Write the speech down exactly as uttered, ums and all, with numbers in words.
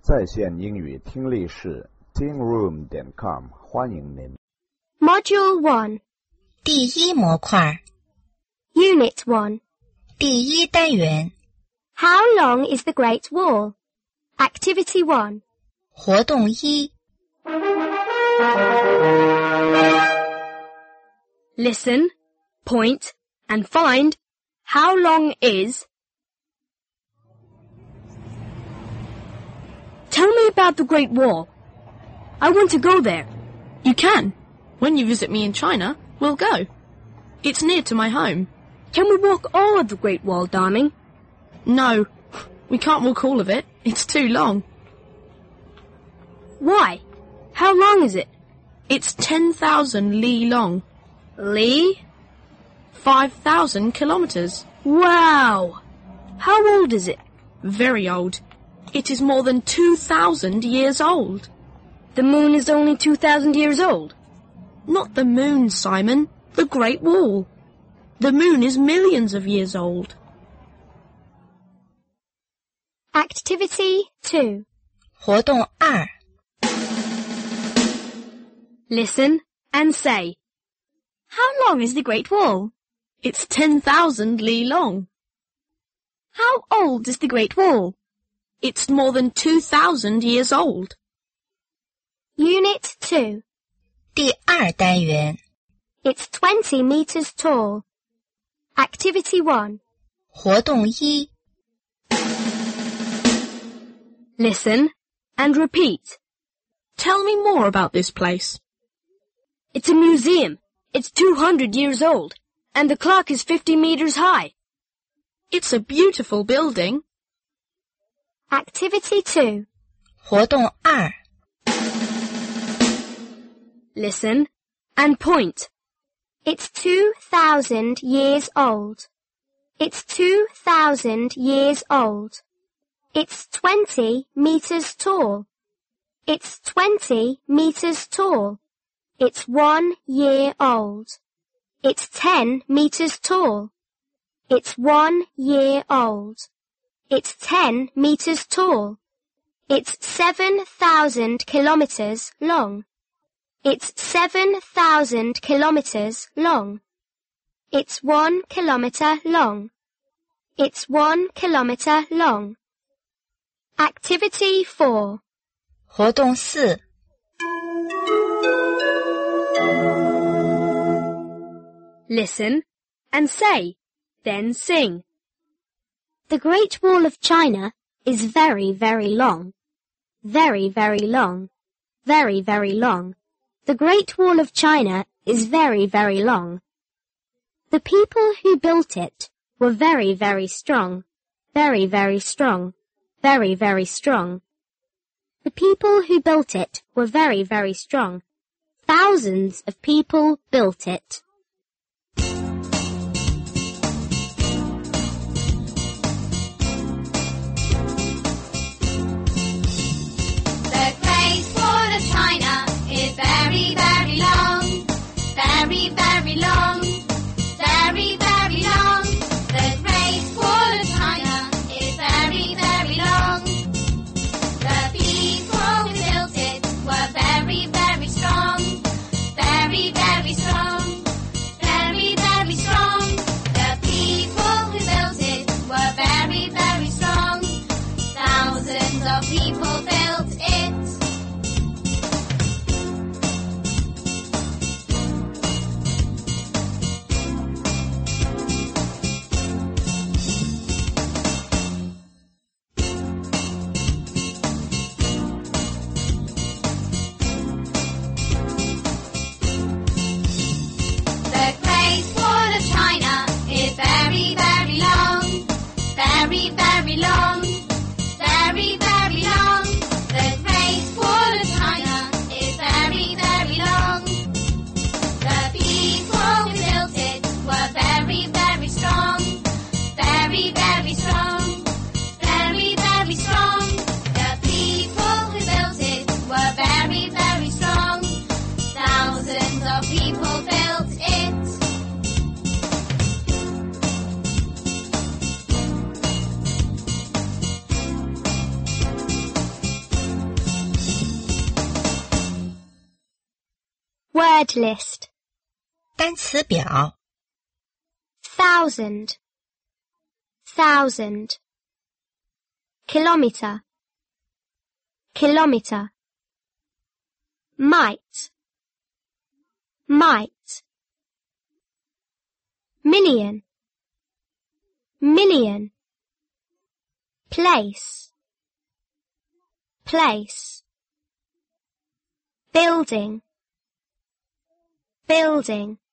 在线英语听力室 teen room 点 com 欢迎您。 Module one 第一模块 Unit one 第一单元 How long is the Great Wall? Activity one 活动一 Listen, point, and find how long is. Tell me about the Great Wall. I want to go there. You can. When you visit me in China, we'll go. It's near to my home. Can we walk all of the Great Wall, darling? No, we can't walk all of it. It's too long. Why? How long is it? It's ten thousand li long. Li? five thousand kilometers. Wow! How old is it? Very old. It is more than two thousand years old. The moon is only two thousand years old. Not the moon, Simon. The Great Wall. The moon is millions of years old. Activity two 活动二 Listen and say. How long is the Great Wall? It's ten thousand li long. How old is the Great Wall? It's more than two thousand years old. Unit two 第二单元 It's twenty meters tall. Activity one 活动一 Listen and repeat. Tell me more about this place. It's a museum. It's two hundred years old, and the clock is fifty meters high. It's a beautiful building. Activity two 活动二 Listen and point. It's two thousand years old. It's two thousand years old. It's twenty meters tall. It's twenty meters tall. It's one year old. It's ten meters tall. It's one year old. It's ten meters tall. It's seven thousand kilometers long. It's seven thousand kilometers long. It's one kilometer long. It's one kilometer long. Activity four 活动四 Listen and say, then sing. The Great Wall of China is very, very long. Very, very long. Very, very long. The Great Wall of China is very, very long. The people who built it were very, very strong. Very, very strong. Very, very strong. The people who built it were very, very strong. Thousands of people built it. The Great Wall of China is very, very long. Very, very long. Very, very long. The Great Wall of China is very, very long. The people who built it were very, very strong. Very, very strong. Very, very strong. The people who built it were very, very strong. Thousands of people built it. The Great Wall of China is very, very long. Very, very long. Very, very long. Word list. 单词表 Thousand. Thousand. Kilometer. Kilometer. Might. Might. Million. Million. Place. Place. Building. Building.